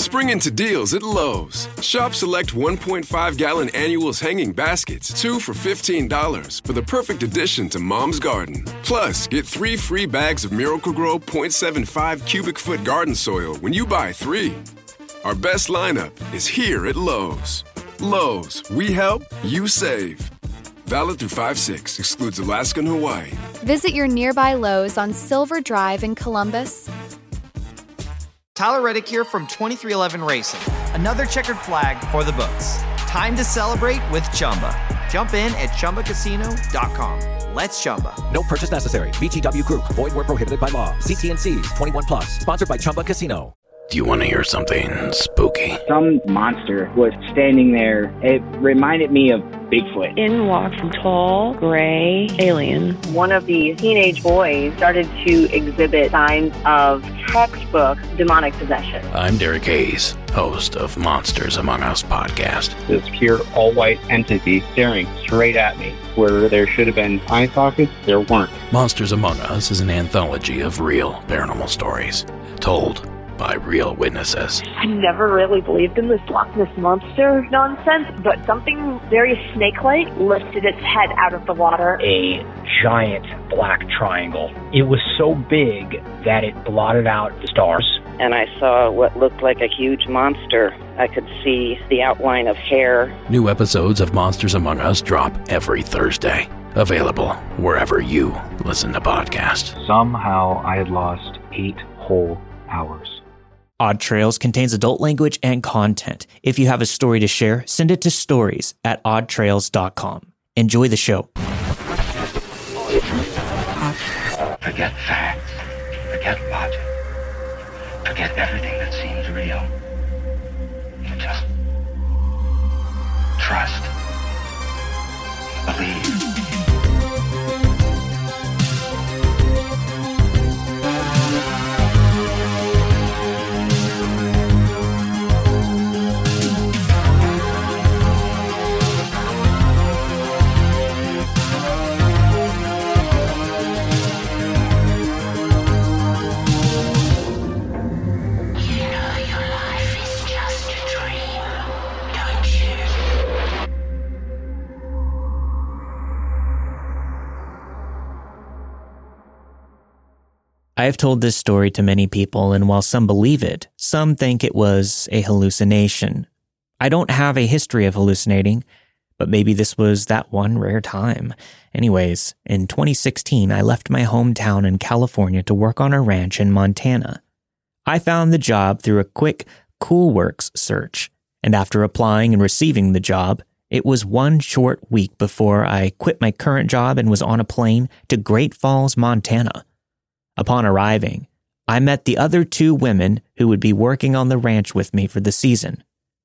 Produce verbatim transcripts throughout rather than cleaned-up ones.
Spring into deals at Lowe's. Shop select one point five gallon annuals hanging baskets, two for fifteen dollars, for the perfect addition to Mom's garden. Plus, get three free bags of Miracle-Gro point seven five cubic foot garden soil when you buy three. Our best lineup is here at Lowe's. Lowe's, we help, you save. Valid through five six, excludes Alaska and Hawaii. Visit your nearby Lowe's on Silver Drive in Columbus. Tyler Reddick here from twenty-three eleven Racing. Another checkered flag for the books. Time to celebrate with Chumba. Jump in at Chumba Casino dot com. Let's Chumba. No purchase necessary. V G W Group. Void where prohibited by law. See T N Cs. twenty-one plus. Sponsored by Chumba Casino. Do you want to hear something spooky? Some monster was standing there. It reminded me of Bigfoot. In walked a tall, gray alien. One of the teenage boys started to exhibit signs of textbook demonic possession. I'm Derek Hayes, host of Monsters Among Us podcast. This pure all-white entity staring straight at me. Where there should have been eye sockets, there weren't. Monsters Among Us is an anthology of real paranormal stories told by real witnesses. I never really believed in this Loch Ness Monster nonsense, but something very snake-like lifted its head out of the water. A giant black triangle. It was so big that it blotted out the stars. And I saw what looked like a huge monster. I could see the outline of hair. New episodes of Monsters Among Us drop every Thursday. Available wherever you listen to podcasts. Somehow I had lost eight whole hours. Odd Trails contains adult language and content. If you have a story to share, send it to stories at odd trails dot com. Enjoy the show. Forget facts. Forget logic. Forget everything that seems real. Just trust. Believe. I have told this story to many people, and while some believe it, some think it was a hallucination. I don't have a history of hallucinating, but maybe this was that one rare time. Anyways, in twenty sixteen, I left my hometown in California to work on a ranch in Montana. I found the job through a quick CoolWorks search, and after applying and receiving the job, it was one short week before I quit my current job and was on a plane to Great Falls, Montana. Upon arriving, I met the other two women who would be working on the ranch with me for the season.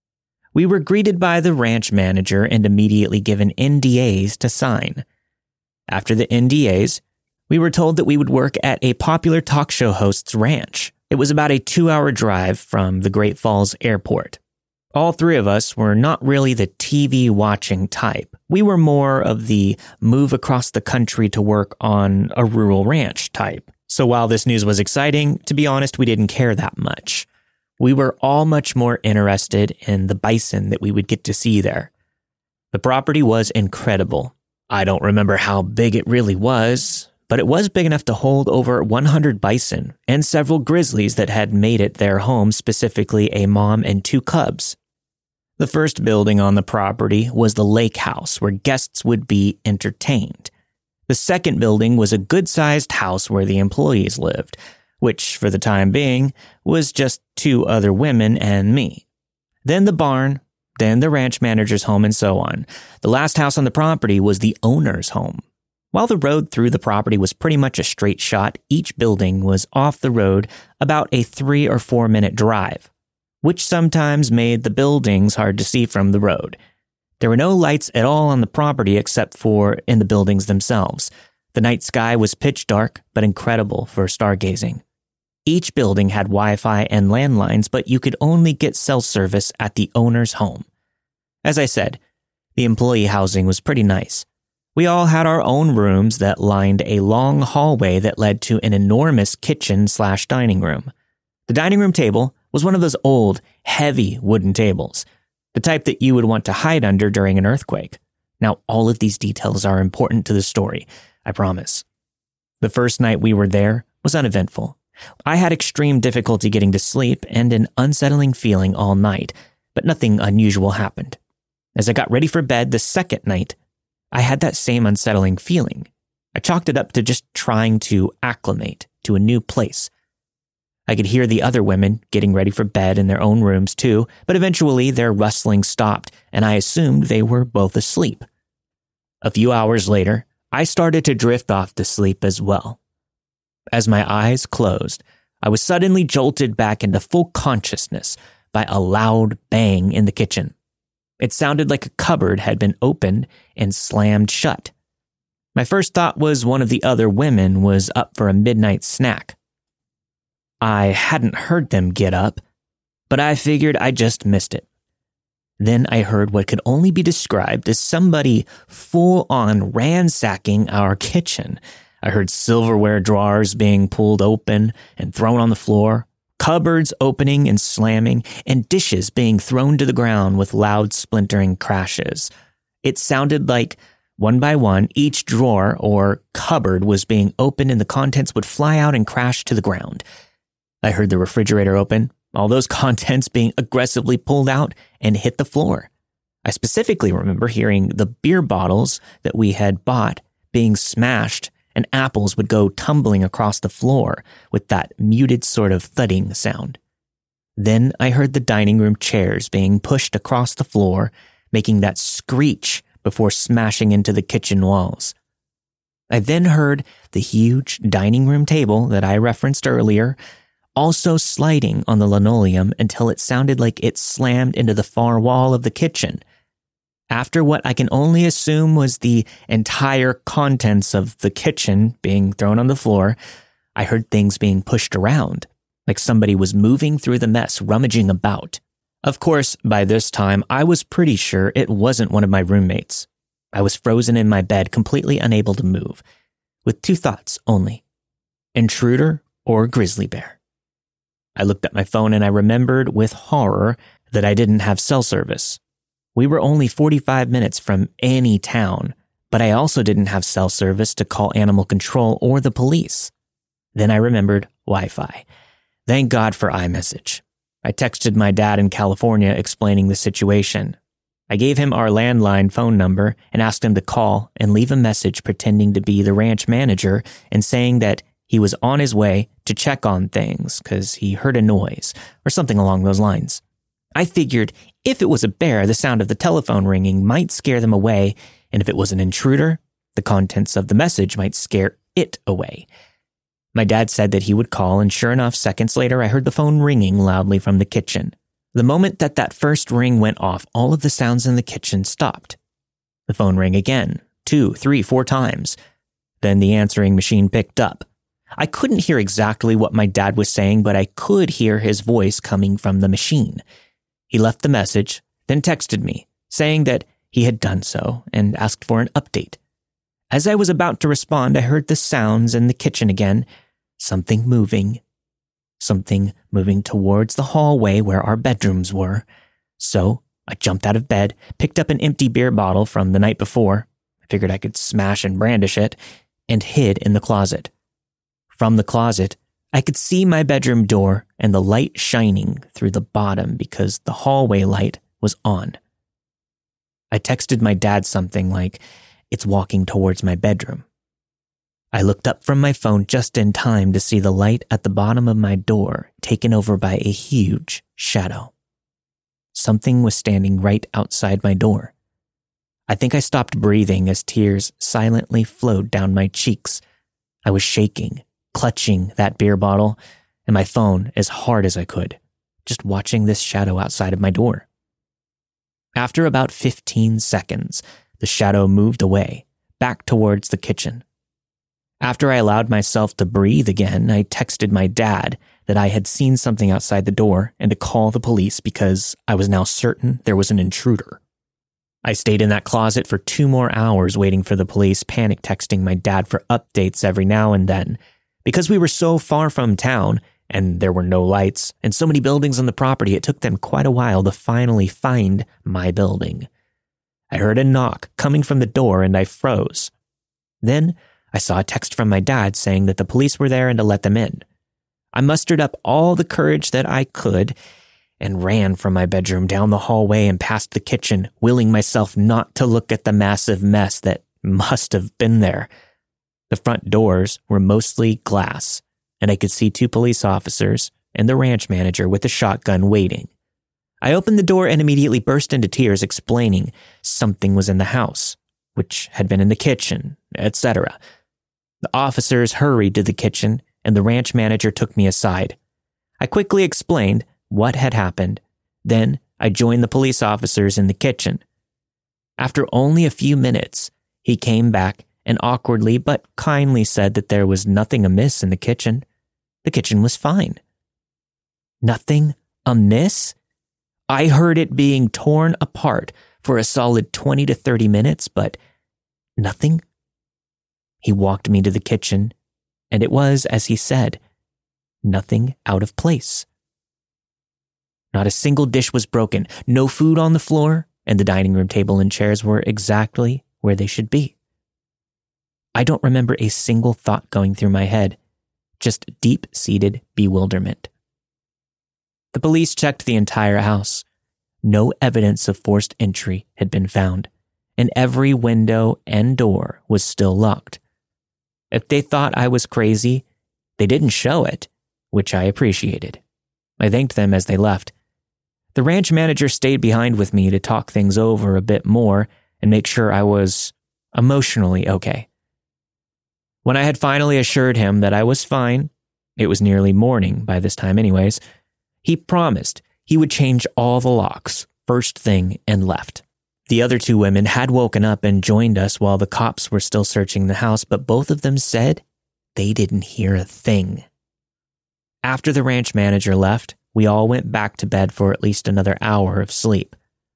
We were greeted by the ranch manager and immediately given N D As to sign. After the N D As, we were told that we would work at a popular talk show host's ranch. It was about a two-hour drive from the Great Falls Airport. All three of us were not really the T V-watching type. We were more of the move across the country to work on a rural ranch type. So while this news was exciting, to be honest, we didn't care that much. We were all much more interested in the bison that we would get to see there. The property was incredible. I don't remember how big it really was, but it was big enough to hold over one hundred bison and several grizzlies that had made it their home, specifically a mom and two cubs. The first building on the property was the lake house where guests would be entertained. The second building was a good-sized house where the employees lived, which, for the time being, was just two other women and me. Then the barn, then the ranch manager's home, and so on. The last house on the property was the owner's home. While the road through the property was pretty much a straight shot, each building was off the road about a three or four minute drive, which sometimes made the buildings hard to see from the road. There were no lights at all on the property except for in the buildings themselves. The night sky was pitch dark, but incredible for stargazing. Each building had Wi-Fi and landlines, but you could only get cell service at the owner's home. As I said, the employee housing was pretty nice. We all had our own rooms that lined a long hallway that led to an enormous kitchen slash dining room. The dining room table was one of those old, heavy wooden tables, the type that you would want to hide under during an earthquake. Now, all of these details are important to the story, I promise. The first night we were there was uneventful. I had extreme difficulty getting to sleep and an unsettling feeling all night, but nothing unusual happened. As I got ready for bed the second night, I had that same unsettling feeling. I chalked it up to just trying to acclimate to a new place. I could hear the other women getting ready for bed in their own rooms too, but eventually their rustling stopped and I assumed they were both asleep. A few hours later, I started to drift off to sleep as well. As my eyes closed, I was suddenly jolted back into full consciousness by a loud bang in the kitchen. It sounded like a cupboard had been opened and slammed shut. My first thought was one of the other women was up for a midnight snack. I hadn't heard them get up, but I figured I just missed it. Then I heard what could only be described as somebody full-on ransacking our kitchen. I heard silverware drawers being pulled open and thrown on the floor, cupboards opening and slamming, and dishes being thrown to the ground with loud splintering crashes. It sounded like, one by one, each drawer or cupboard was being opened and the contents would fly out and crash to the ground. I heard the refrigerator open, all those contents being aggressively pulled out and hit the floor. I specifically remember hearing the beer bottles that we had bought being smashed and apples would go tumbling across the floor with that muted sort of thudding sound. Then I heard the dining room chairs being pushed across the floor, making that screech before smashing into the kitchen walls. I then heard the huge dining room table that I referenced earlier also sliding on the linoleum until it sounded like it slammed into the far wall of the kitchen. After what I can only assume was the entire contents of the kitchen being thrown on the floor, I heard things being pushed around, like somebody was moving through the mess, rummaging about. Of course, by this time, I was pretty sure it wasn't one of my roommates. I was frozen in my bed, completely unable to move, with two thoughts only: intruder or grizzly bear. I looked at my phone and I remembered with horror that I didn't have cell service. We were only forty-five minutes from any town, but I also didn't have cell service to call animal control or the police. Then I remembered Wi-Fi. Thank God for iMessage. I texted my dad in California explaining the situation. I gave him our landline phone number and asked him to call and leave a message pretending to be the ranch manager and saying that he was on his way to check on things because he heard a noise or something along those lines. I figured if it was a bear, the sound of the telephone ringing might scare them away, and if it was an intruder, the contents of the message might scare it away. My dad said that he would call, and sure enough, seconds later, I heard the phone ringing loudly from the kitchen. The moment that that first ring went off, all of the sounds in the kitchen stopped. The phone rang again, two, three, four times. Then the answering machine picked up. I couldn't hear exactly what my dad was saying, but I could hear his voice coming from the machine. He left the message, then texted me, saying that he had done so and asked for an update. As I was about to respond, I heard the sounds in the kitchen again, something moving. Something moving towards the hallway where our bedrooms were. So I jumped out of bed, picked up an empty beer bottle from the night before, I figured I could smash and brandish it, and hid in the closet. From the closet, I could see my bedroom door and the light shining through the bottom because the hallway light was on. I texted my dad something like, "It's walking towards my bedroom." I looked up from my phone just in time to see the light at the bottom of my door taken over by a huge shadow. Something was standing right outside my door. I think I stopped breathing as tears silently flowed down my cheeks. I was shaking, clutching that beer bottle and my phone as hard as I could, just watching this shadow outside of my door. After about fifteen seconds, the shadow moved away, back towards the kitchen. After I allowed myself to breathe again, I texted my dad that I had seen something outside the door and to call the police because I was now certain there was an intruder. I stayed in that closet for two more hours waiting for the police, panic texting my dad for updates every now and then. Because we were so far from town, and there were no lights, and so many buildings on the property, it took them quite a while to finally find my building. I heard a knock coming from the door and I froze. Then I saw a text from my dad saying that the police were there and to let them in. I mustered up all the courage that I could and ran from my bedroom down the hallway and past the kitchen, willing myself not to look at the massive mess that must have been there. The front doors were mostly glass, and I could see two police officers and the ranch manager with a shotgun waiting. I opened the door and immediately burst into tears, explaining something was in the house, which had been in the kitchen, et cetera. The officers hurried to the kitchen, and the ranch manager took me aside. I quickly explained what had happened. Then I joined the police officers in the kitchen. After only a few minutes, he came back and awkwardly but kindly said that there was nothing amiss in the kitchen. The kitchen was fine. Nothing amiss? I heard it being torn apart for a solid twenty to thirty minutes, but nothing? He walked me to the kitchen, and it was, as he said, nothing out of place. Not a single dish was broken, no food on the floor, and the dining room table and chairs were exactly where they should be. I don't remember a single thought going through my head, just deep-seated bewilderment. The police checked the entire house. No evidence of forced entry had been found, and every window and door was still locked. If they thought I was crazy, they didn't show it, which I appreciated. I thanked them as they left. The ranch manager stayed behind with me to talk things over a bit more and make sure I was emotionally okay. When I had finally assured him that I was fine, it was nearly morning by this time anyways, he promised he would change all the locks first thing and left. The other two women had woken up and joined us while the cops were still searching the house, but both of them said they didn't hear a thing. After the ranch manager left, we all went back to bed for at least another hour of sleep.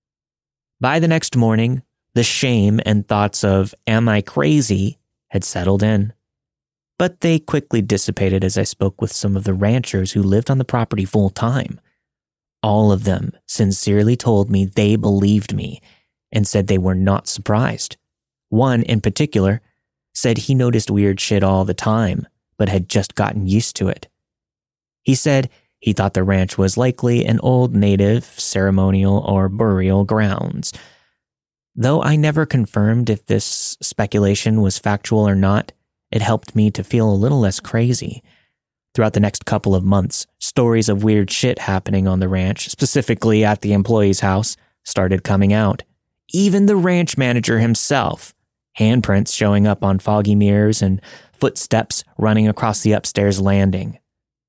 By the next morning, the shame and thoughts of, am I crazy, had settled in. But they quickly dissipated as I spoke with some of the ranchers who lived on the property full time. All of them sincerely told me they believed me and said they were not surprised. One in particular said he noticed weird shit all the time, but had just gotten used to it. He said he thought the ranch was likely an old native ceremonial or burial grounds. Though I never confirmed if this speculation was factual or not, it helped me to feel a little less crazy. Throughout the next couple of months, stories of weird shit happening on the ranch, specifically at the employee's house, started coming out. Even the ranch manager himself, handprints showing up on foggy mirrors and footsteps running across the upstairs landing.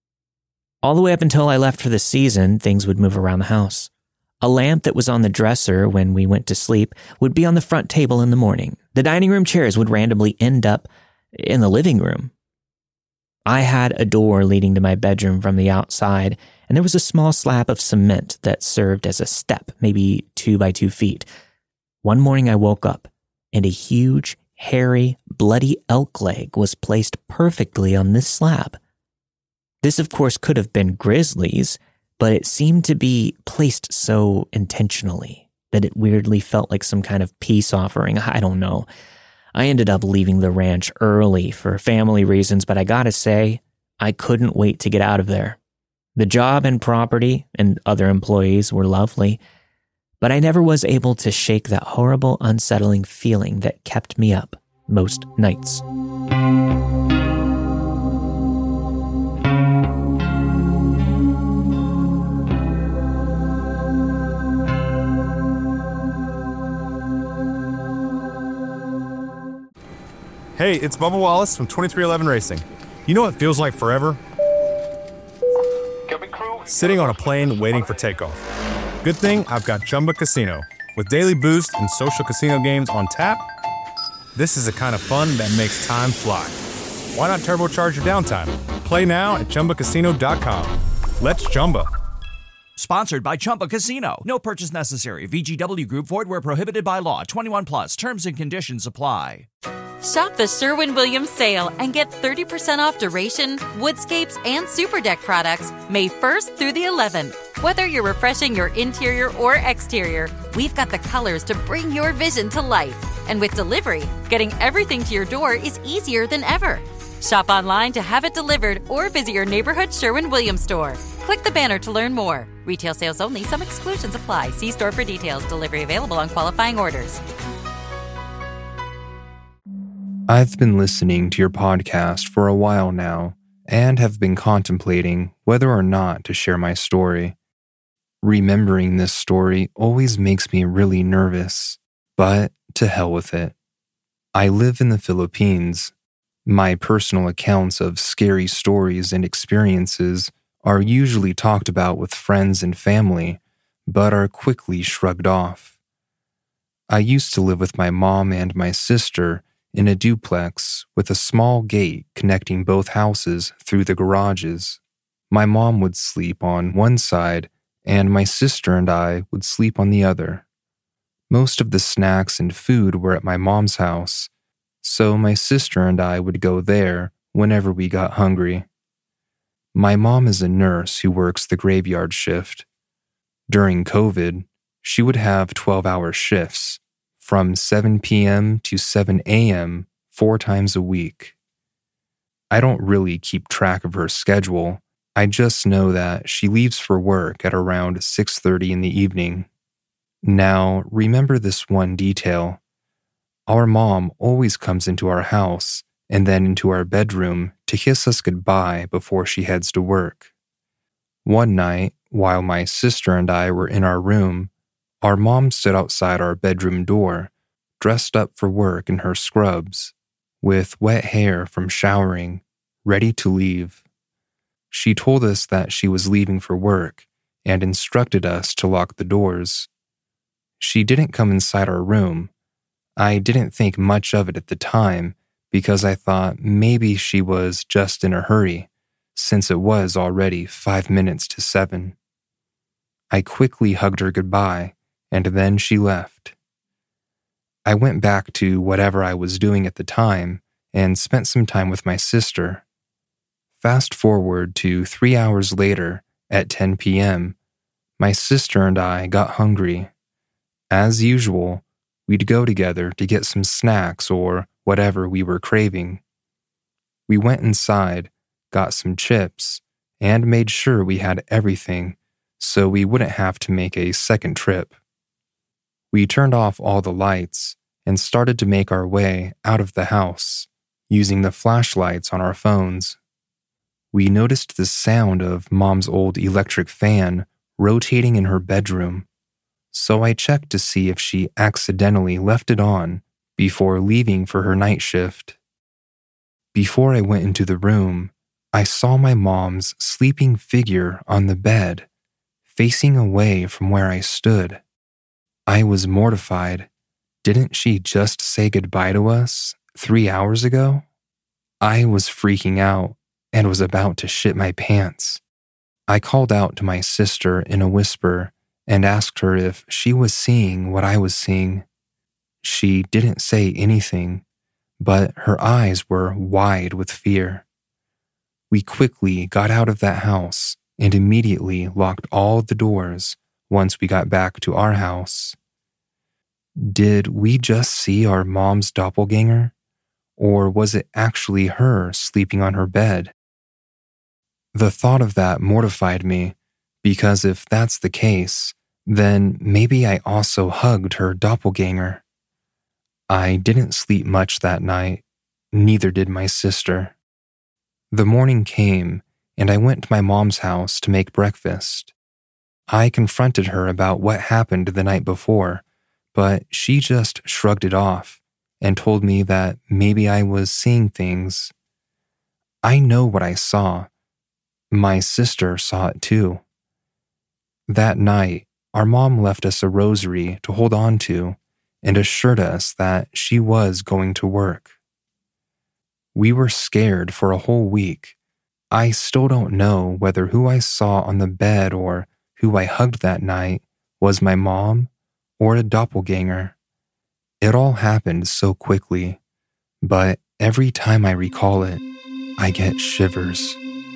All the way up until I left for the season, things would move around the house. A lamp that was on the dresser when we went to sleep would be on the front table in the morning. The dining room chairs would randomly end up in the living room. I had a door leading to my bedroom from the outside, and there was a small slab of cement that served as a step, maybe two by two feet. One morning I woke up, and a huge, hairy, bloody elk leg was placed perfectly on this slab. This, of course, could have been Grizzly's, but it seemed to be placed so intentionally that it weirdly felt like some kind of peace offering. I don't know. I ended up leaving the ranch early for family reasons, but I gotta say, I couldn't wait to get out of there. The job and property and other employees were lovely, but I never was able to shake that horrible, unsettling feeling that kept me up most nights. Hey, it's Bubba Wallace from twenty-three eleven Racing. You know what feels like forever? Sitting on a plane waiting for takeoff. Good thing I've got Chumba Casino. With daily boost and social casino games on tap, this is the kind of fun that makes time fly. Why not turbocharge your downtime? Play now at Chumba Casino dot com. Let's Chumba. Sponsored by Chumba Casino. No purchase necessary. V G W Group. Void where prohibited by law. twenty-one plus. Terms and conditions apply. Shop the Sherwin-Williams sale and get thirty percent off Duration, Woodscapes, and Super Deck products May first through the eleventh. Whether you're refreshing your interior or exterior, we've got the colors to bring your vision to life. And with delivery, getting everything to your door is easier than ever. Shop online to have it delivered or visit your neighborhood Sherwin-Williams store. Click the banner to learn more. Retail sales only. Some exclusions apply. See store for details. Delivery available on qualifying orders. I've been listening to your podcast for a while now and have been contemplating whether or not to share my story. Remembering this story always makes me really nervous, but to hell with it. I live in the Philippines. My personal accounts of scary stories and experiences are usually talked about with friends and family, but are quickly shrugged off. I used to live with my mom and my sister in a duplex with a small gate connecting both houses through the garages. My mom would sleep on one side, and my sister and I would sleep on the other. Most of the snacks and food were at my mom's house, so my sister and I would go there whenever we got hungry. My mom is a nurse who works the graveyard shift. During COVID, she would have twelve-hour shifts from seven p.m. to seven a.m. four times a week. I don't really keep track of her schedule. I just know that she leaves for work at around six thirty in the evening. Now, remember this one detail. Our mom always comes into our house and then into our bedroom to kiss us goodbye before she heads to work. One night, while my sister and I were in our room, our mom stood outside our bedroom door, dressed up for work in her scrubs, with wet hair from showering, ready to leave. She told us that she was leaving for work and instructed us to lock the doors. She didn't come inside our room. I didn't think much of it at the time because I thought maybe she was just in a hurry, since it was already five minutes to seven. I quickly hugged her goodbye, and then she left. I went back to whatever I was doing at the time and spent some time with my sister. Fast forward to three hours later, at ten p.m., my sister and I got hungry. As usual, we'd go together to get some snacks or whatever we were craving. We went inside, got some chips, and made sure we had everything so we wouldn't have to make a second trip. We turned off all the lights and started to make our way out of the house, using the flashlights on our phones. We noticed the sound of Mom's old electric fan rotating in her bedroom, so I checked to see if she accidentally left it on before leaving for her night shift. Before I went into the room, I saw my mom's sleeping figure on the bed, facing away from where I stood. I was mortified. Didn't she just say goodbye to us three hours ago? I was freaking out and was about to shit my pants. I called out to my sister in a whisper and asked her if she was seeing what I was seeing. She didn't say anything, but her eyes were wide with fear. We quickly got out of that house and immediately locked all the doors once we got back to our house. Did we just see our mom's doppelganger, or was it actually her sleeping on her bed? The thought of that mortified me, because if that's the case, then maybe I also hugged her doppelganger. I didn't sleep much that night, neither did my sister. The morning came, and I went to my mom's house to make breakfast. I confronted her about what happened the night before, but she just shrugged it off and told me that maybe I was seeing things. I know what I saw. My sister saw it too. That night, our mom left us a rosary to hold on to and assured us that she was going to work. We were scared for a whole week. I still don't know whether who I saw on the bed or who I hugged that night was my mom or a doppelganger. It all happened so quickly, but every time I recall it, I get shivers.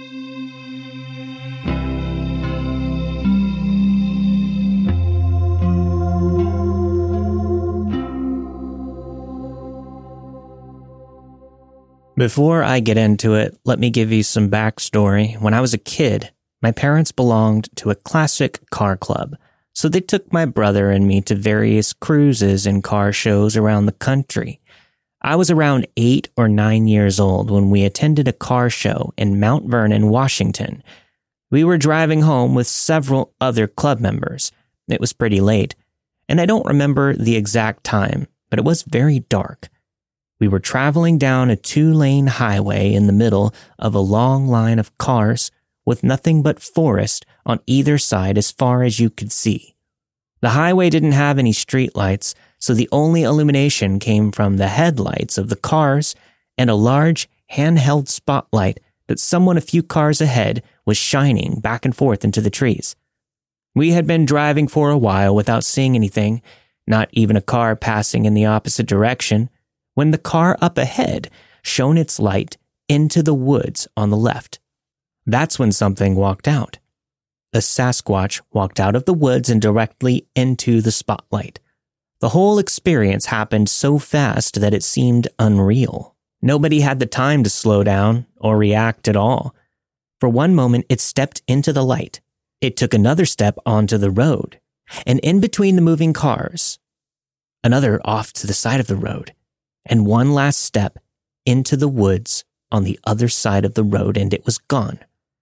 Before I get into it, let me give you some backstory. When I was a kid, my parents belonged to a classic car club, so they took my brother and me to various cruises and car shows around the country. I was around eight or nine years old when we attended a car show in Mount Vernon, Washington. We were driving home with several other club members. It was pretty late, and I don't remember the exact time, but it was very dark. We were traveling down a two-lane highway in the middle of a long line of cars with nothing but forest on either side as far as you could see. The highway didn't have any streetlights, so the only illumination came from the headlights of the cars and a large handheld spotlight that someone a few cars ahead was shining back and forth into the trees. We had been driving for a while without seeing anything, not even a car passing in the opposite direction, when the car up ahead shone its light into the woods on the left. That's when something walked out. A Sasquatch walked out of the woods and directly into the spotlight. The whole experience happened so fast that it seemed unreal. Nobody had the time to slow down or react at all. For one moment, it stepped into the light. It took another step onto the road, and in between the moving cars, another off to the side of the road, and one last step into the woods on the other side of the road, and it was gone.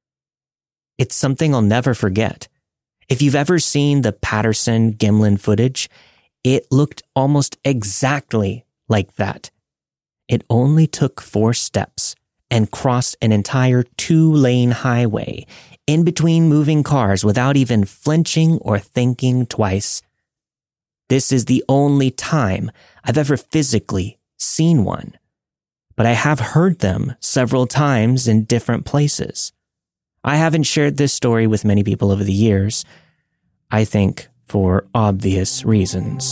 It's something I'll never forget. If you've ever seen the Patterson-Gimlin footage, it looked almost exactly like that. It only took four steps and crossed an entire two-lane highway in between moving cars without even flinching or thinking twice. This is the only time I've ever physically seen one, but I have heard them several times in different places. I haven't shared this story with many people over the years, I think for obvious reasons.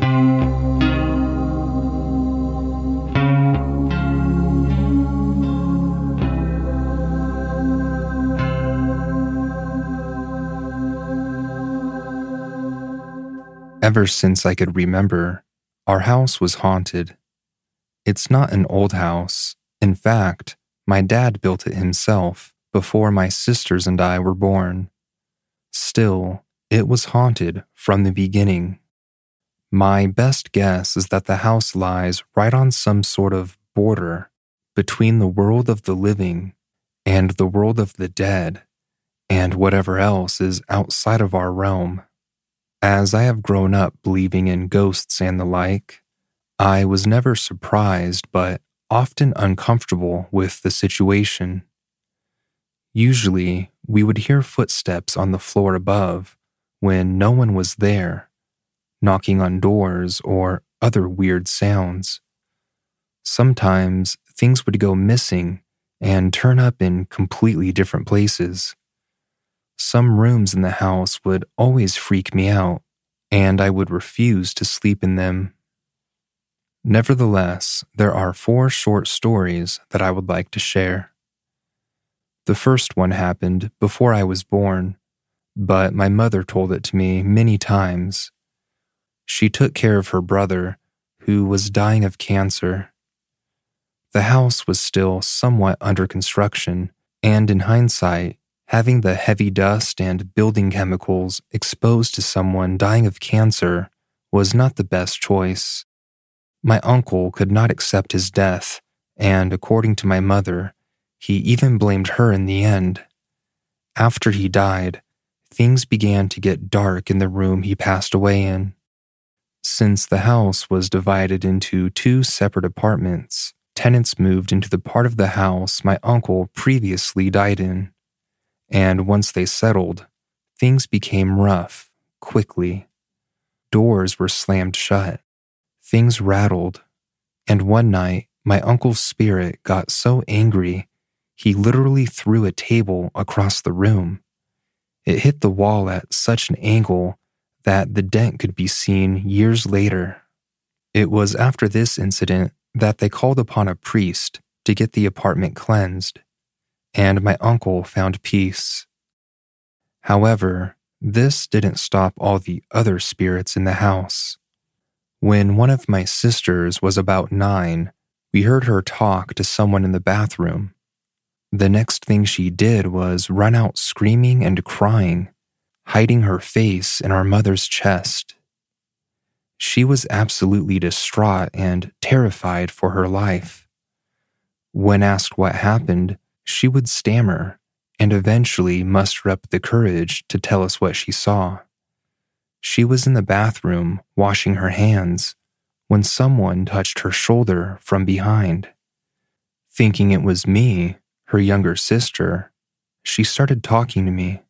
Ever since I could remember, our house was haunted. It's not an old house. In fact, my dad built it himself before my sisters and I were born. Still, it was haunted from the beginning. My best guess is that the house lies right on some sort of border between the world of the living and the world of the dead, and whatever else is outside of our realm. As I have grown up believing in ghosts and the like, I was never surprised but often uncomfortable with the situation. Usually, we would hear footsteps on the floor above when no one was there, knocking on doors or other weird sounds. Sometimes things would go missing and turn up in completely different places. Some rooms in the house would always freak me out, and I would refuse to sleep in them. Nevertheless, there are four short stories that I would like to share. The first one happened before I was born, but my mother told it to me many times. She took care of her brother, who was dying of cancer. The house was still somewhat under construction, and in hindsight, having the heavy dust and building chemicals exposed to someone dying of cancer was not the best choice. My uncle could not accept his death, and according to my mother, he even blamed her in the end. After he died, things began to get dark in the room he passed away in. Since the house was divided into two separate apartments, tenants moved into the part of the house my uncle previously died in. And once they settled, things became rough, quickly. Doors were slammed shut. Things rattled. And one night, my uncle's spirit got so angry, he literally threw a table across the room. It hit the wall at such an angle that the dent could be seen years later. It was after this incident that they called upon a priest to get the apartment cleansed, and my uncle found peace. However, this didn't stop all the other spirits in the house. When one of my sisters was about nine, we heard her talk to someone in the bathroom. The next thing she did was run out screaming and crying, hiding her face in our mother's chest. She was absolutely distraught and terrified for her life. When asked what happened, she would stammer and eventually muster up the courage to tell us what she saw. She was in the bathroom washing her hands when someone touched her shoulder from behind. Thinking it was me, her younger sister, she started talking to me.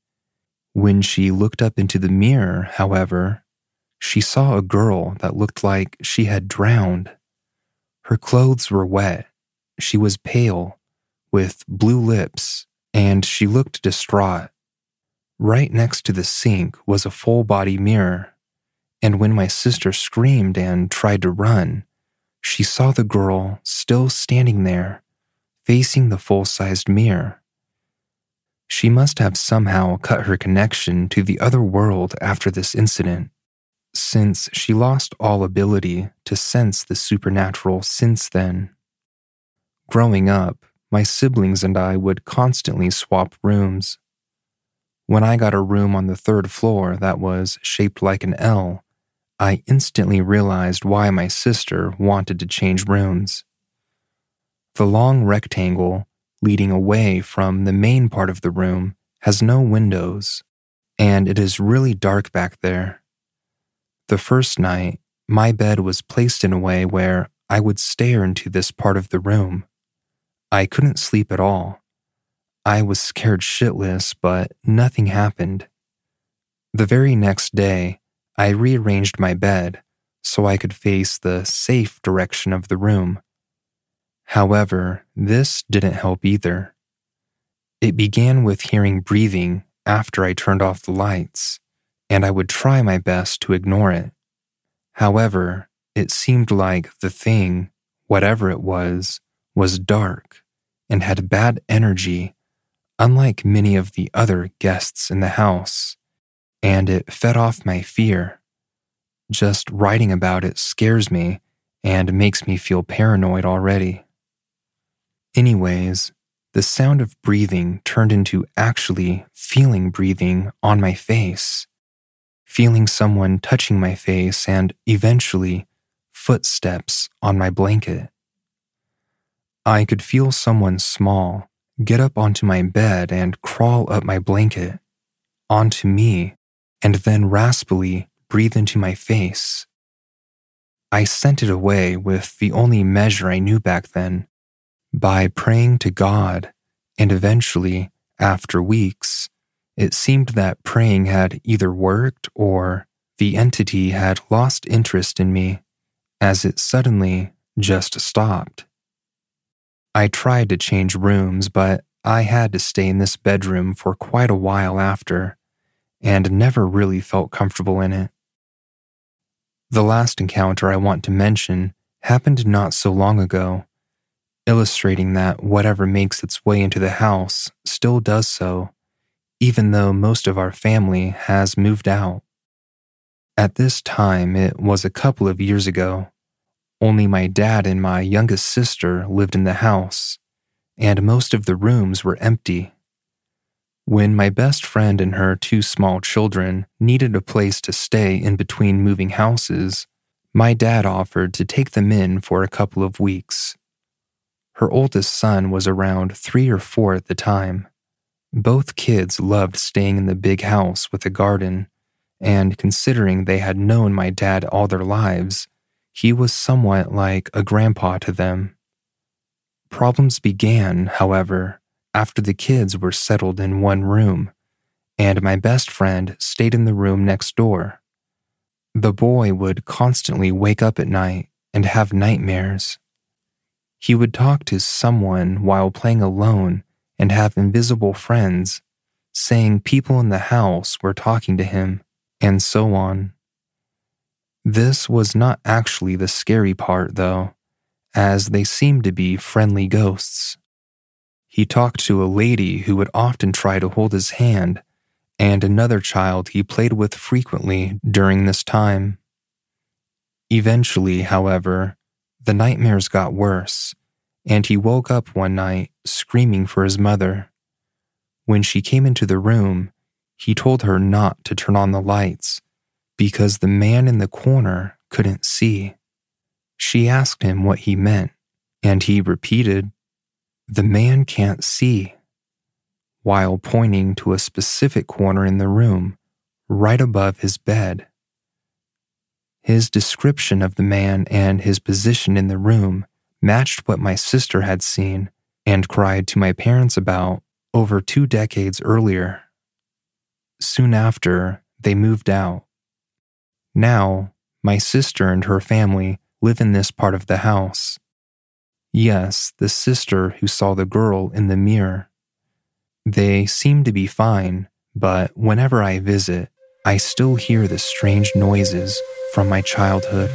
When she looked up into the mirror, however, she saw a girl that looked like she had drowned. Her clothes were wet, she was pale, with blue lips, and she looked distraught. Right next to the sink was a full-body mirror, and when my sister screamed and tried to run, she saw the girl still standing there, facing the full-sized mirror. She must have somehow cut her connection to the other world after this incident, since she lost all ability to sense the supernatural since then. Growing up, my siblings and I would constantly swap rooms. When I got a room on the third floor that was shaped like an L, I instantly realized why my sister wanted to change rooms. The long rectangle leading away from the main part of the room has no windows, and it is really dark back there. The first night, my bed was placed in a way where I would stare into this part of the room. I couldn't sleep at all. I was scared shitless, but nothing happened. The very next day, I rearranged my bed so I could face the safe direction of the room. However, this didn't help either. It began with hearing breathing after I turned off the lights, and I would try my best to ignore it. However, it seemed like the thing, whatever it was, was dark and had bad energy, unlike many of the other guests in the house, and it fed off my fear. Just writing about it scares me and makes me feel paranoid already. Anyways, the sound of breathing turned into actually feeling breathing on my face, feeling someone touching my face, and eventually footsteps on my blanket. I could feel someone small get up onto my bed and crawl up my blanket, onto me, and then raspily breathe into my face. I sent it away with the only measure I knew back then, by praying to God, and eventually, after weeks, it seemed that praying had either worked or the entity had lost interest in me, as it suddenly just stopped. I tried to change rooms, but I had to stay in this bedroom for quite a while after, and never really felt comfortable in it. The last encounter I want to mention happened not so long ago, illustrating that whatever makes its way into the house still does so, even though most of our family has moved out. At this time, it was a couple of years ago. Only my dad and my youngest sister lived in the house, and most of the rooms were empty. When my best friend and her two small children needed a place to stay in between moving houses, my dad offered to take them in for a couple of weeks. Her oldest son was around three or four at the time. Both kids loved staying in the big house with a garden, and considering they had known my dad all their lives, he was somewhat like a grandpa to them. Problems began, however, after the kids were settled in one room, and my best friend stayed in the room next door. The boy would constantly wake up at night and have nightmares. He would talk to someone while playing alone and have invisible friends, saying people in the house were talking to him, and so on. This was not actually the scary part, though, as they seemed to be friendly ghosts. He talked to a lady who would often try to hold his hand, and another child he played with frequently during this time. Eventually, however, the nightmares got worse, and he woke up one night screaming for his mother. When she came into the room, he told her not to turn on the lights because the man in the corner couldn't see. She asked him what he meant, and he repeated, "The man can't see," while pointing to a specific corner in the room, right above his bed. His description of the man and his position in the room matched what my sister had seen and cried to my parents about over two decades earlier. Soon after, they moved out. Now, my sister and her family live in this part of the house. Yes, the sister who saw the girl in the mirror. They seem to be fine, but whenever I visit, I still hear the strange noises from my childhood.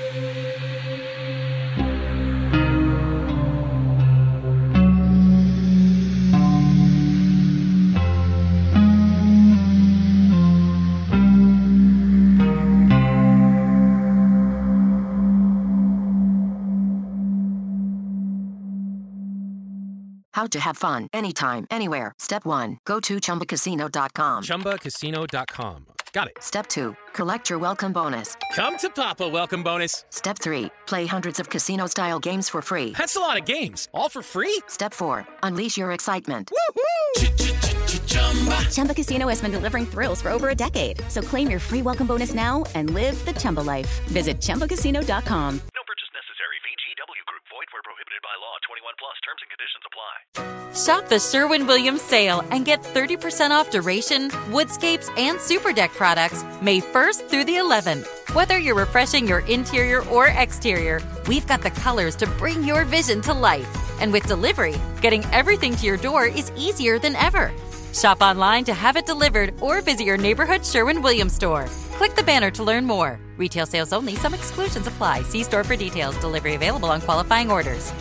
How to have fun anytime, anywhere. Step one, go to Chumba Casino dot com. Chumba Casino dot com. Got it. Step two, collect your welcome bonus. Come to Papa welcome bonus. Step three, play hundreds of casino-style games for free. That's a lot of games. All for free? Step four, unleash your excitement. Chumba Casino has been delivering thrills for over a decade. So claim your free welcome bonus now and live the Chumba life. Visit Chumba Casino dot com. No purchase necessary. V G W Group. Void where prohibited by law. twenty-one plus. Terms and conditions apply. Shop the Sherwin-Williams sale and get thirty percent off duration, woodscapes, and super deck products May first through the eleventh. Whether you're refreshing your interior or exterior, we've got the colors to bring your vision to life. And with delivery, getting everything to your door is easier than ever. Shop online to have it delivered or visit your neighborhood Sherwin-Williams store. Click the banner to learn more. Retail sales only. Some exclusions apply. See store for details. Delivery available on qualifying orders.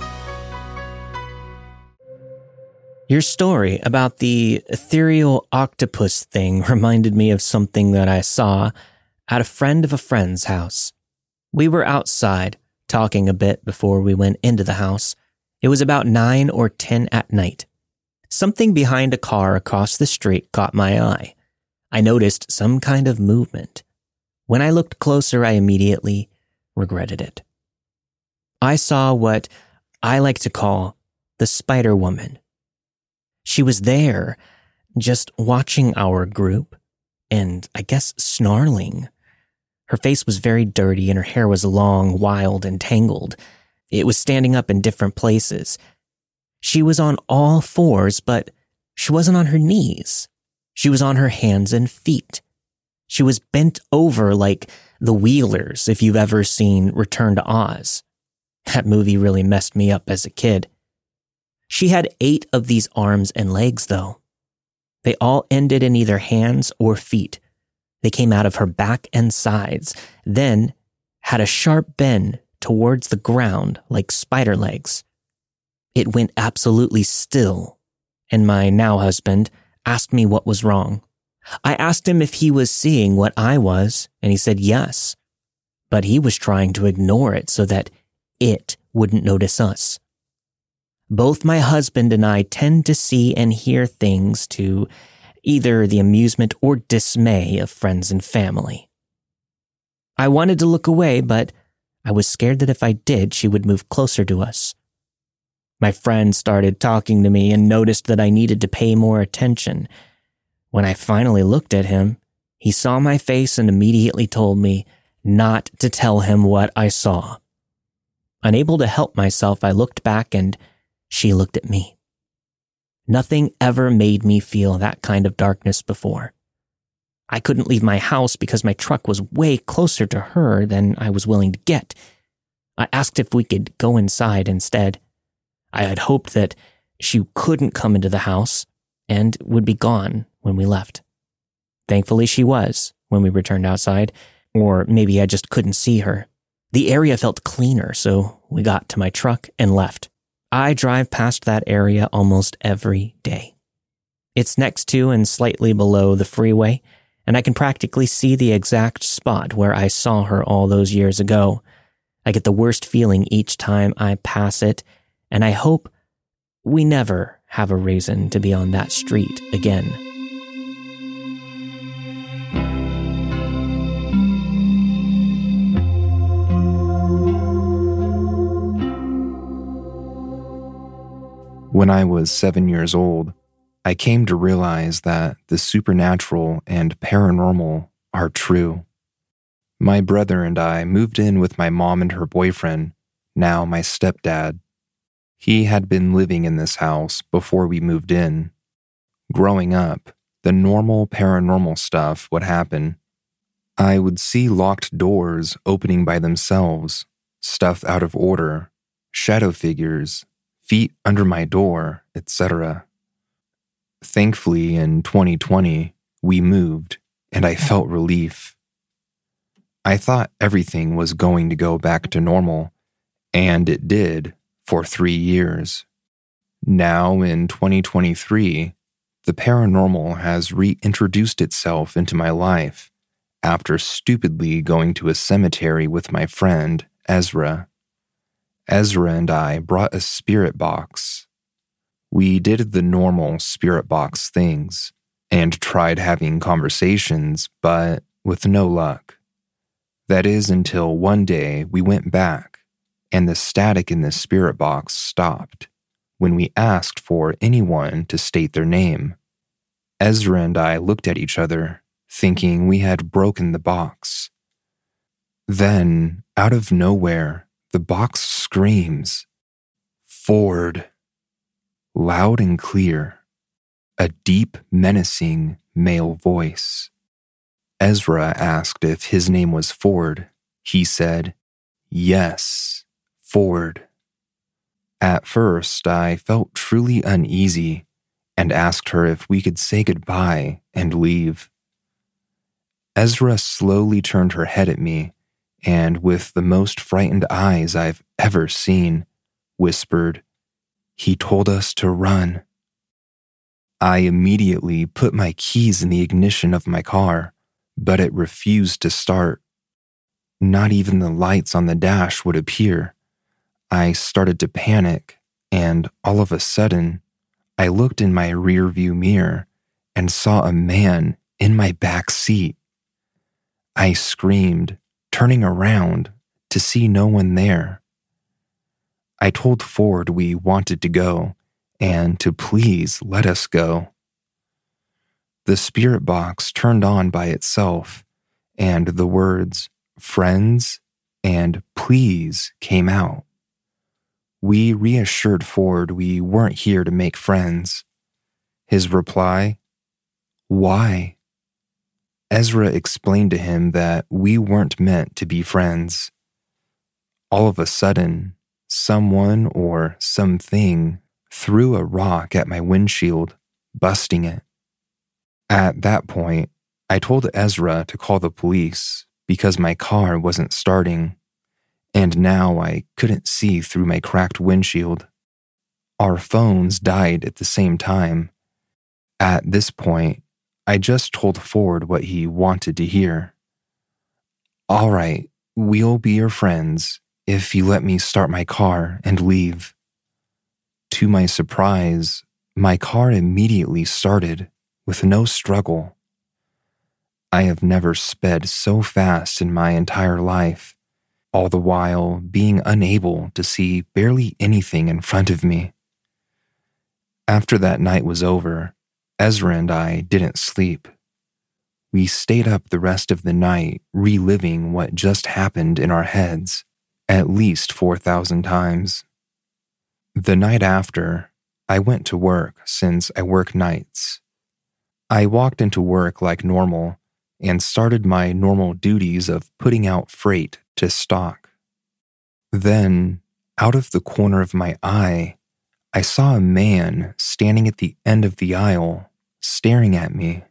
Your story about the ethereal octopus thing reminded me of something that I saw at a friend of a friend's house. We were outside talking a bit before we went into the house. It was about nine or ten at night. Something behind a car across the street caught my eye. I noticed some kind of movement. When I looked closer, I immediately regretted it. I saw what I like to call the Spider Woman. She was there, just watching our group, and I guess snarling. Her face was very dirty and her hair was long, wild, and tangled. It was standing up in different places. She was on all fours, but she wasn't on her knees. She was on her hands and feet. She was bent over like the Wheelers, if you've ever seen Return to Oz. That movie really messed me up as a kid. She had eight of these arms and legs, though. They all ended in either hands or feet. They came out of her back and sides, then had a sharp bend towards the ground like spider legs. It went absolutely still, and my now husband asked me what was wrong. I asked him if he was seeing what I was, and he said yes, but he was trying to ignore it so that it wouldn't notice us. Both my husband and I tend to see and hear things to either the amusement or dismay of friends and family. I wanted to look away, but I was scared that if I did, she would move closer to us. My friend started talking to me and noticed that I needed to pay more attention. When I finally looked at him, he saw my face and immediately told me not to tell him what I saw. Unable to help myself, I looked back and she looked at me. Nothing ever made me feel that kind of darkness before. I couldn't leave my house because my truck was way closer to her than I was willing to get. I asked if we could go inside instead. I had hoped that she couldn't come into the house and would be gone when we left. Thankfully, she was when we returned outside, or maybe I just couldn't see her. The area felt cleaner, so we got to my truck and left. I drive past that area almost every day. It's next to and slightly below the freeway, and I can practically see the exact spot where I saw her all those years ago. I get the worst feeling each time I pass it, and I hope we never have a reason to be on that street again. When I was seven years old, I came to realize that the supernatural and paranormal are true. My brother and I moved in with my mom and her boyfriend, now my stepdad. He had been living in this house before we moved in. Growing up, the normal paranormal stuff would happen. I would see locked doors opening by themselves, stuff out of order, shadow figures, feet under my door, et cetera. Thankfully, in twenty twenty, we moved, and I felt relief. I thought everything was going to go back to normal, and it did for three years. Now, in twenty twenty-three, the paranormal has reintroduced itself into my life after stupidly going to a cemetery with my friend, Ezra. Ezra and I brought a spirit box. We did the normal spirit box things and tried having conversations, but with no luck. That is until one day we went back and the static in the spirit box stopped when we asked for anyone to state their name. Ezra and I looked at each other, thinking we had broken the box. Then, out of nowhere, the box screams, "Ford." Loud and clear, a deep, menacing male voice. Ezra asked if his name was Ford. He said, "Yes, Ford." At first, I felt truly uneasy and asked her if we could say goodbye and leave. Ezra slowly turned her head at me and, with the most frightened eyes I've ever seen, whispered, "He told us to run." I immediately put my keys in the ignition of my car, but it refused to start. Not even the lights on the dash would appear. I started to panic, and all of a sudden, I looked in my rearview mirror and saw a man in my back seat. I screamed, turning around to see no one there. I told Ford we wanted to go and to please let us go. The spirit box turned on by itself, and the words "friends" and "please" came out. We reassured Ford we weren't here to make friends. His reply, "Why?" Ezra explained to him that we weren't meant to be friends. All of a sudden, someone or something threw a rock at my windshield, busting it. At that point, I told Ezra to call the police because my car wasn't starting, and now I couldn't see through my cracked windshield. Our phones died at the same time. At this point, I just told Ford what he wanted to hear. "All right, we'll be your friends if you let me start my car and leave." To my surprise, my car immediately started with no struggle. I have never sped so fast in my entire life, all the while being unable to see barely anything in front of me. After that night was over, Ezra and I didn't sleep. We stayed up the rest of the night reliving what just happened in our heads at least four thousand times. The night after, I went to work since I work nights. I walked into work like normal and started my normal duties of putting out freight to stock. Then, out of the corner of my eye, I saw a man standing at the end of the aisle, staring at me.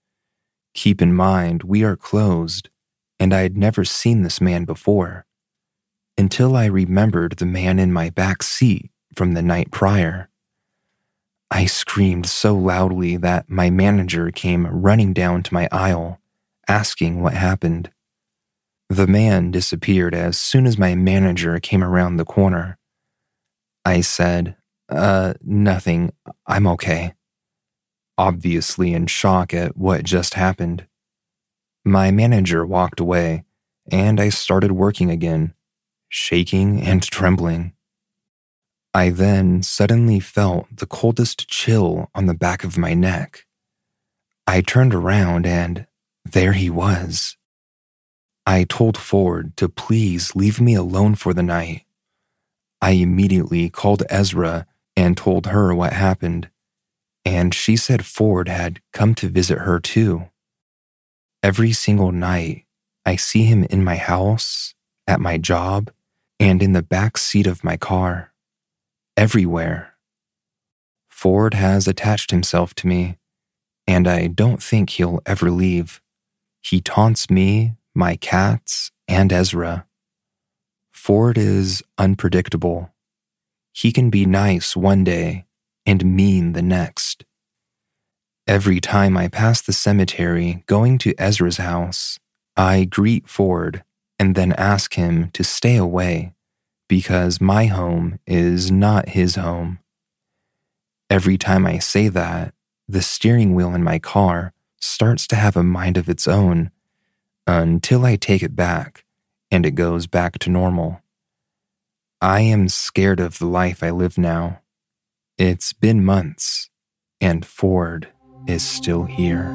Keep in mind, we are closed, and I had never seen this man before. until I remembered the man in my back seat from the night prior. I screamed so loudly that my manager came running down to my aisle, asking what happened. The man disappeared as soon as my manager came around the corner. I said, uh, nothing, I'm okay. Obviously in shock at what just happened. My manager walked away, and I started working again, shaking and trembling. I then suddenly felt the coldest chill on the back of my neck. I turned around and there he was. I told Ford to please leave me alone for the night. I immediately called Ezra and told her what happened, and she said Ford had come to visit her too. Every single night, I see him in my house, at my job, and in the back seat of my car. Everywhere. Ford has attached himself to me, and I don't think he'll ever leave. He taunts me, my cats, and Ezra. Ford is unpredictable. He can be nice one day and mean the next. Every time I pass the cemetery going to Ezra's house, I greet Ford and then ask him to stay away, because my home is not his home. Every time I say that, the steering wheel in my car starts to have a mind of its own until I take it back and it goes back to normal. I am scared of the life I live now. It's been months, and Ford is still here.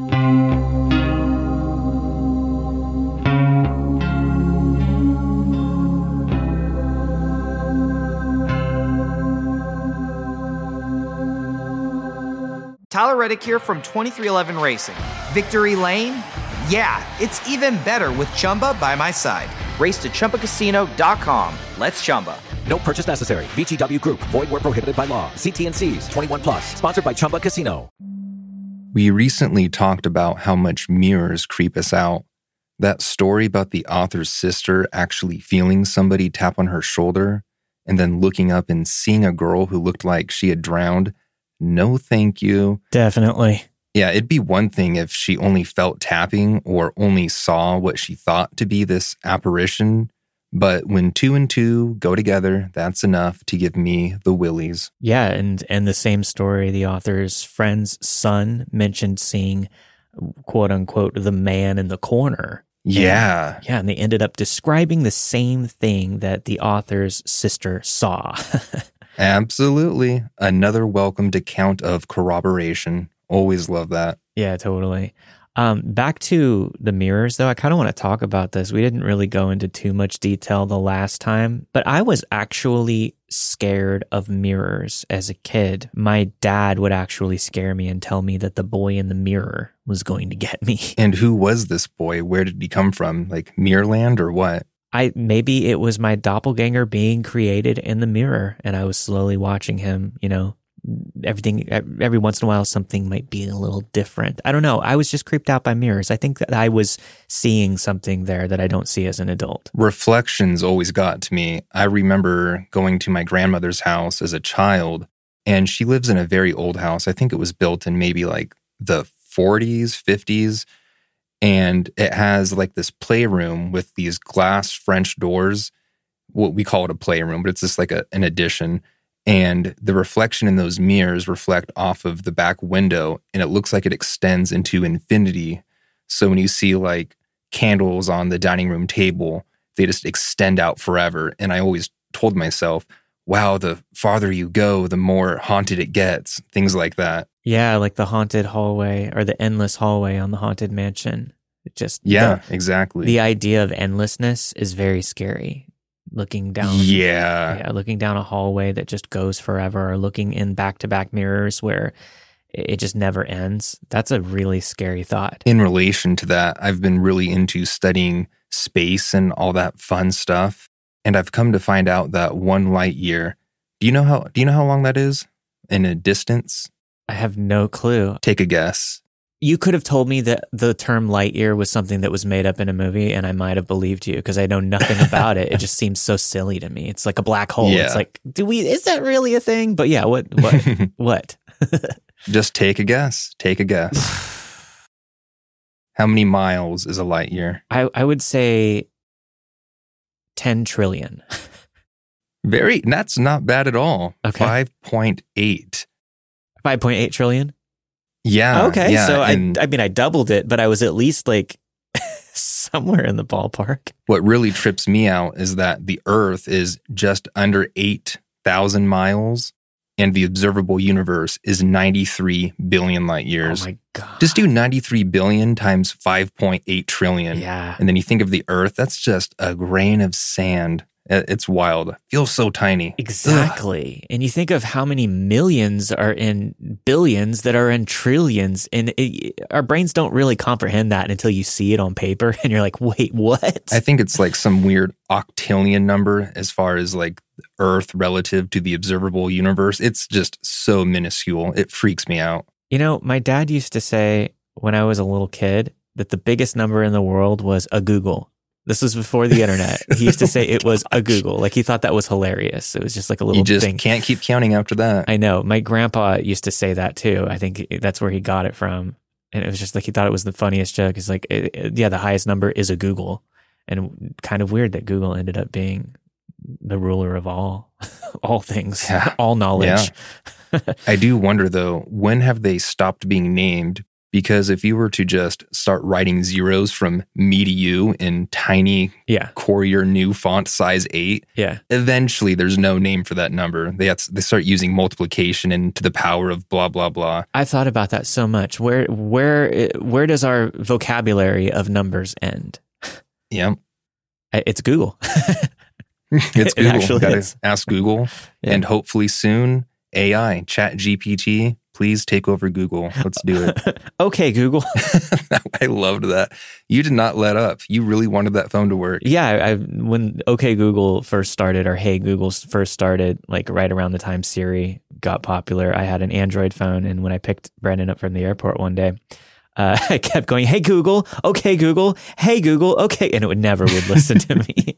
Tyler Reddick here from twenty-three eleven Racing. Victory Lane? Yeah, it's even better with Chumba by my side. Race to Chumba Casino dot com. Let's Chumba. No purchase necessary. V G W Group. Void where prohibited by law. See T and C's. twenty-one plus. Sponsored by Chumba Casino. We recently talked about how much mirrors creep us out. That story about the author's sister actually feeling somebody tap on her shoulder and then looking up and seeing a girl who looked like she had drowned. No, thank you. Definitely. Yeah, it'd be one thing if she only felt tapping or only saw what she thought to be this apparition. But when two and two go together, that's enough to give me the willies. Yeah, and, and the same story, the author's friend's son mentioned seeing, quote unquote, the man in the corner. Yeah. And, yeah, and they ended up describing the same thing that the author's sister saw. Absolutely. Another welcomed account of corroboration. Always love that. Yeah, totally. Um, back to the mirrors, though, I kind of want to talk about this. We didn't really go into too much detail the last time, but I was actually scared of mirrors as a kid. My dad would actually scare me and tell me that the boy in the mirror was going to get me. And who was this boy? Where did he come from? Like Mirrorland or what? I maybe it was my doppelganger being created in the mirror, and I was slowly watching him, you know, everything, every once in a while, something might be a little different. I don't know. I was just creeped out by mirrors. I think that I was seeing something there that I don't see as an adult. Reflections always got to me. I remember going to my grandmother's house as a child, and she lives in a very old house. I think it was built in maybe like the forties, fifties. And it has like this playroom with these glass French doors. What we call it a playroom, but it's just like a, an addition. And the reflection in those mirrors reflect off of the back window, and it looks like it extends into infinity. So when you see like candles on the dining room table, they just extend out forever. And I always told myself, wow, the farther you go, the more haunted it gets. Things like that. Yeah, like the haunted hallway or the endless hallway on the Haunted Mansion. It just Yeah, the, exactly. The idea of endlessness is very scary. Looking down, yeah, yeah, looking down a hallway that just goes forever, or looking in back-to-back mirrors where it just never ends. That's a really scary thought. In relation to that, I've been really into studying space and all that fun stuff, and I've come to find out that one light year. Do you know how? Do you know how long that is in a distance? I have no clue. Take a guess. You could have told me that the term light year was something that was made up in a movie, and I might have believed you because I know nothing about it. It just seems so silly to me. It's like a black hole. Yeah. It's like, do we? Is that really a thing? But yeah, what? What? what? Just take a guess. Take a guess. How many miles is a light year? I I would say ten trillion. Very. That's not bad at all. Okay. Five point eight. Five point eight trillion. Yeah. Okay, yeah, so I, and I mean, I doubled it, but I was at least like somewhere in the ballpark. what really trips me out is that the Earth is just under eight thousand miles, and the observable universe is ninety-three billion light years. Oh my God. Just do ninety-three billion times five point eight trillion. Yeah. And then you think of the Earth, that's just a grain of sand. It's wild. It feels so tiny. Exactly. Ugh. And you think of how many millions are in billions that are in trillions. And it, our brains don't really comprehend that until you see it on paper. And you're like, wait, what? I think it's like some weird octillion number as far as like Earth relative to the observable universe. It's just so minuscule. It freaks me out. You know, my dad used to say when I was a little kid that the biggest number in the world was a Google. This was before the internet. He used to say it was a Google. Like he thought that was hilarious. It was just like a little You just thing. can't keep counting after that. I know. My grandpa used to say that too. I think that's where he got it from. And it was just like he thought it was the funniest joke. It's like, it, it, yeah, the highest number is a Google. And kind of weird that Google ended up being the ruler of all, all things, Yeah. all knowledge. Yeah. I do wonder though, when have they stopped being named? Because if you were to just start writing zeros from me to you in tiny Yeah. Courier new font size eight, Yeah. eventually there's no name for that number. They have to, they start using multiplication and to the power of blah, blah, blah. I thought about that so much. Where, where, where does our vocabulary of numbers end? Yeah. It's Google. It's It Google. actually Gotta is. ask Google. Yeah. And hopefully soon, A I, Chat G P T, please take over Google. Let's do it. Okay, Google. I loved that. You did not let up. You really wanted that phone to work. Yeah, I, when OK Google first started, or Hey Google first started, like right around the time Siri got popular, I had an Android phone, and when I picked Brandon up from the airport one day, uh, I kept going, "Hey Google, OK Google, Hey Google, OK," and it would never would listen to me.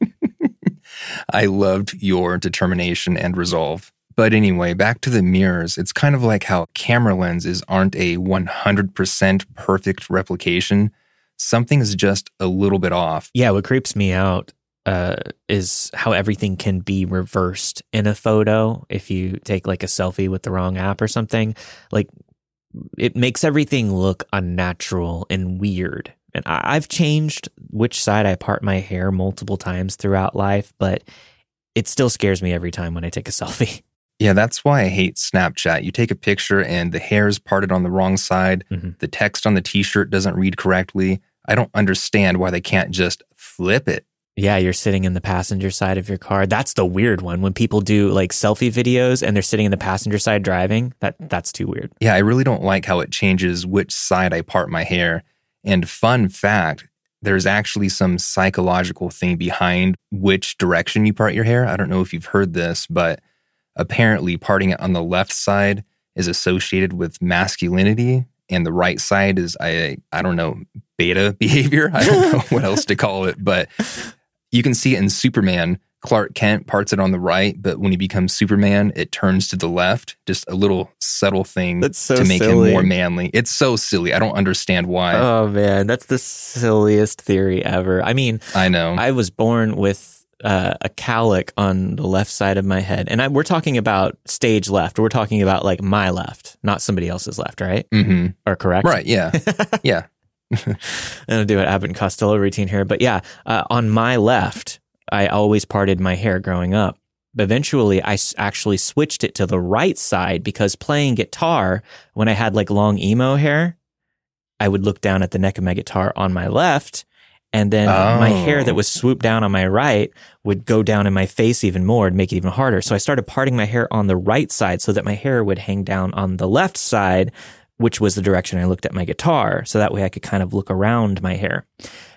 I loved your determination and resolve. But anyway, back to the mirrors. It's kind of like how camera lenses aren't a one hundred percent perfect replication. Something's just a little bit off. Yeah, what creeps me out uh, is how everything can be reversed in a photo. If you take like a selfie with the wrong app or something, like it makes everything look unnatural and weird. And I- I've changed which side I part my hair multiple times throughout life, but it still scares me every time when I take a selfie. Yeah, that's why I hate Snapchat. You take a picture and the hair is parted on the wrong side. Mm-hmm. The text on the t-shirt doesn't read correctly. I don't understand why they can't just flip it. Yeah, you're sitting in the passenger side of your car. That's the weird one. When people do like selfie videos and they're sitting in the passenger side driving, that that's too weird. Yeah, I really don't like how it changes which side I part my hair. And fun fact, there's actually some psychological thing behind which direction you part your hair. I don't know if you've heard this, but apparently parting it on the left side is associated with masculinity, and the right side is, I I don't know, beta behavior. I don't know what else to call it, but you can see it in Superman. Clark Kent parts it on the right, but when he becomes Superman, it turns to the left. Just a little subtle thing That's so to make silly. him more manly. It's so silly. I don't understand why. Oh man, that's the silliest theory ever. I mean, I know. I was born with uh, a cowlick on the left side of my head, and I, we're talking about stage left. We're talking about like my left, not somebody else's left, right? Mm-hmm. Or correct? Right? Yeah, yeah. I don't do an Abbott and Costello routine here, but yeah, uh, on my left, I always parted my hair growing up. Eventually, I s- actually switched it to the right side because playing guitar, when I had like long emo hair, I would look down at the neck of my guitar on my left, and then Oh. my hair that was swooped down on my right would go down in my face even more and make it even harder. So I started parting my hair on the right side so that my hair would hang down on the left side, which was the direction I looked at my guitar. So that way I could kind of look around my hair.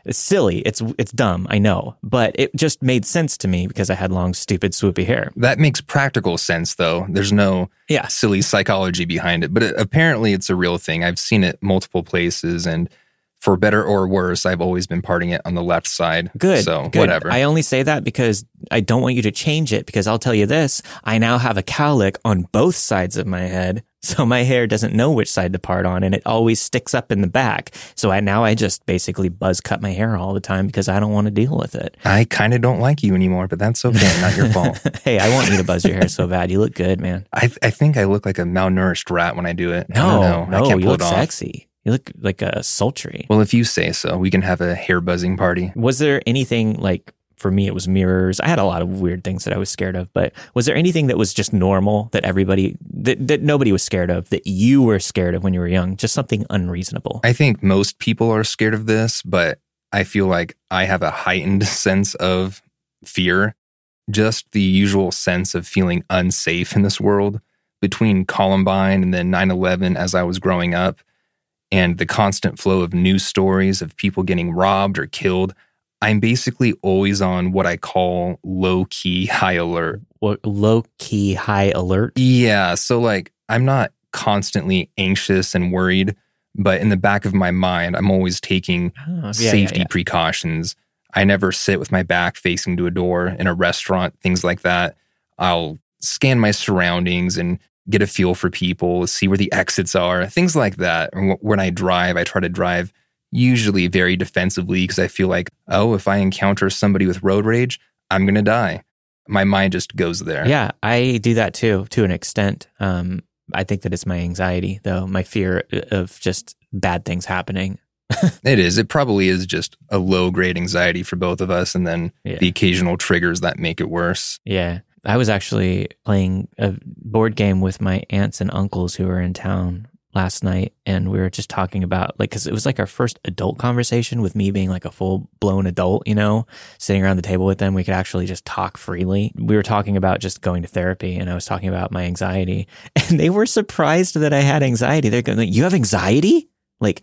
It's silly. It's it's dumb. I know. But it just made sense to me because I had long, stupid, swoopy hair. That makes practical sense, though. There's no yeah. silly psychology behind it. But it, apparently it's a real thing. I've seen it multiple places, and for better or worse, I've always been parting it on the left side. Good. So good. whatever. I only say that because I don't want you to change it, because I'll tell you this, I now have a cowlick on both sides of my head. So my hair doesn't know which side to part on, and it always sticks up in the back. So I now I just basically buzz cut my hair all the time because I don't want to deal with it. I kind of don't like you anymore, but that's okay. Not your fault. Hey, I want you to buzz your hair so bad. You look good, man. I I think I look like a malnourished rat when I do it. No, I don't know. no, I can't you pull look it off. sexy. You look like a sultry. Well, if you say so, we can have a hair buzzing party. Was there anything like, for me, it was mirrors. I had a lot of weird things that I was scared of, but was there anything that was just normal that everybody, that, that nobody was scared of, that you were scared of when you were young? Just something unreasonable. I think most people are scared of this, but I feel like I have a heightened sense of fear. Just the usual sense of feeling unsafe in this world. Between Columbine and then nine eleven as I was growing up, and the constant flow of news stories of people getting robbed or killed, I'm basically always on what I call low-key high alert. What, low-key high alert? Yeah, so like I'm not constantly anxious and worried, but in the back of my mind, I'm always taking oh, yeah, safety yeah, yeah. precautions. I never sit with my back facing to a door in a restaurant, things like that. I'll scan my surroundings and get a feel for people, see where the exits are, things like that. And when I drive, I try to drive usually very defensively because I feel like, oh, if I encounter somebody with road rage, I'm going to die. My mind just goes there. Yeah, I do that too, to an extent. Um, I think that it's my anxiety, though, my fear of just bad things happening. It is. It probably is just a low-grade anxiety for both of us, and then yeah. the occasional triggers that make it worse. Yeah. I was actually playing a board game with my aunts and uncles who were in town last night, and we were just talking about, like, because it was like our first adult conversation with me being like a full-blown adult, you know, sitting around the table with them. We could actually just talk freely. We were talking about just going to therapy, and I was talking about my anxiety, and they were surprised that I had anxiety. They're going, like, you have anxiety? Like...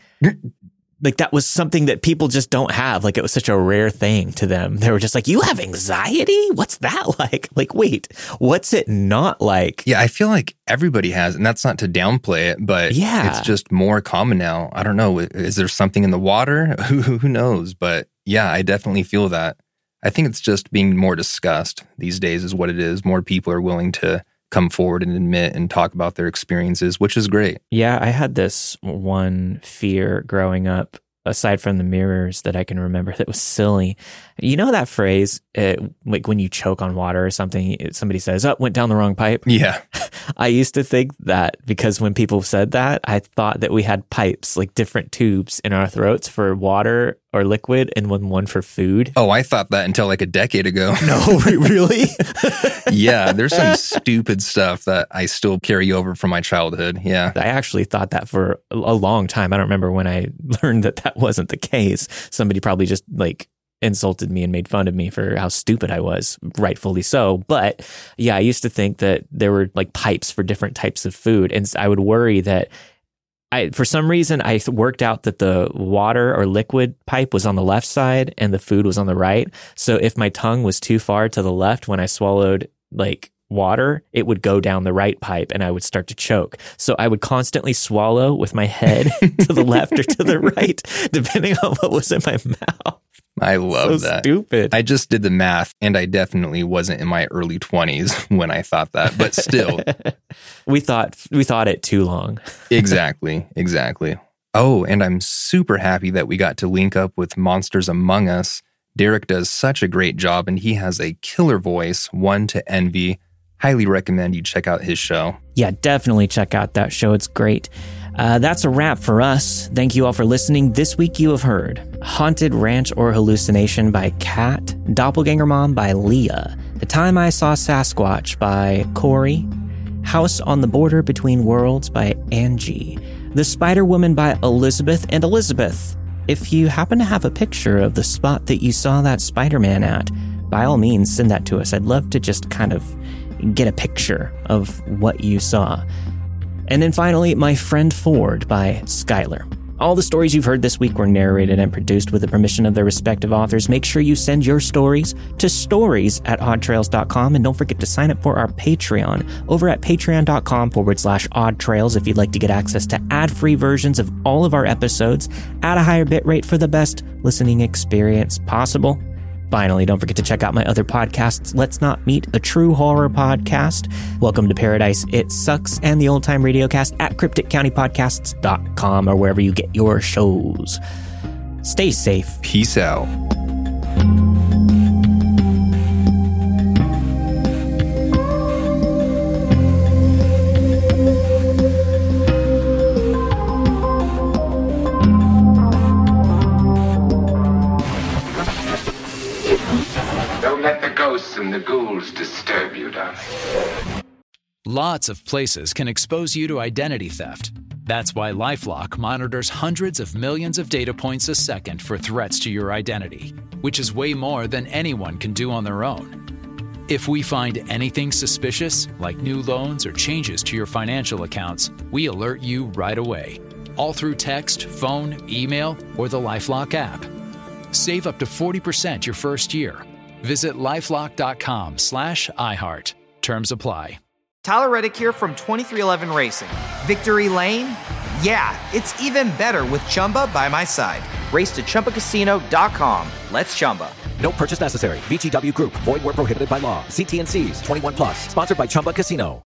Like that was something that people just don't have. Like it was such a rare thing to them. They were just like, you have anxiety? What's that like? Like, wait, what's it not like? Yeah, I feel like everybody has, and that's not to downplay it, but yeah. it's just more common now. I don't know. Is there something in the water? Who, who knows? But yeah, I definitely feel that. I think it's just being more discussed these days is what it is. More people are willing to come forward and admit and talk about their experiences, which is great. Yeah, I had this one fear growing up, aside from the mirrors, that I can remember that was silly. You know that phrase, uh, like when you choke on water or something, somebody says, oh, went down the wrong pipe? Yeah. I used to think that because when people said that, I thought that we had pipes, like different tubes in our throats for water or liquid and one, one for food. Oh, I thought that until like a decade ago. No, really? Yeah, there's some stupid stuff that I still carry over from my childhood. Yeah. I actually thought that for a long time. I don't remember when I learned that that wasn't the case. Somebody probably just like insulted me and made fun of me for how stupid I was, rightfully so. But yeah, I used to think that there were like pipes for different types of food. And I would worry that I, for some reason, I worked out that the water or liquid pipe was on the left side and the food was on the right. So if my tongue was too far to the left when I swallowed like water, it would go down the right pipe and I would start to choke. So I would constantly swallow with my head to the left or to the right, depending on what was in my mouth. I love so that. Stupid. I just did the math, and I definitely wasn't in my early twenties when I thought that, but still. we thought we thought it too long. Exactly, exactly. Oh, and I'm super happy that we got to link up with Monsters Among Us. Derek does such a great job, and he has a killer voice, one to envy. Highly recommend you check out his show. Yeah, definitely check out that show. It's great. Uh, that's a wrap for us. Thank you all for listening. This week you have heard Haunted Ranch or Hallucination by Kat, Doppelganger Mom by Leah, The Time I Saw Sasquatch by Corey, House on the Border Between Worlds by Angie, The Spider Woman by Elizabeth and Elizabeth. If you happen to have a picture of the spot that you saw that Spider-Man at, by all means send that to us. I'd love to just kind of get a picture of what you saw. And then finally, My Friend Ford by Skylar. All the stories you've heard this week were narrated and produced with the permission of their respective authors. Make sure you send your stories to stories at odd trails dot com, and don't forget to sign up for our Patreon over at patreon.com forward slash odd trails if you'd like to get access to ad-free versions of all of our episodes at a higher bitrate for the best listening experience possible. Finally, don't forget to check out my other podcasts, Let's Not Meet, a true horror podcast, Welcome to Paradise, It Sucks, and the Old Time Radiocast at cryptic county podcasts dot com or wherever you get your shows. Stay safe. Peace out. And the ghouls disturb you, darling. Lots of places can expose you to identity theft. That's why LifeLock monitors hundreds of millions of data points a second for threats to your identity, which is way more than anyone can do on their own. If we find anything suspicious, like new loans or changes to your financial accounts, we alert you right away, all through text, phone, email, or the LifeLock app. Save up to forty percent your first year. Visit lifelock.com slash iHeart. Terms apply. Tyler Reddick here from twenty-three eleven Racing. Victory Lane? Yeah, it's even better with Chumba by my side. Race to Chumba Casino dot com. Let's Chumba. No purchase necessary. V G W Group. Void where prohibited by law. See T and C's. twenty-one plus. Sponsored by Chumba Casino.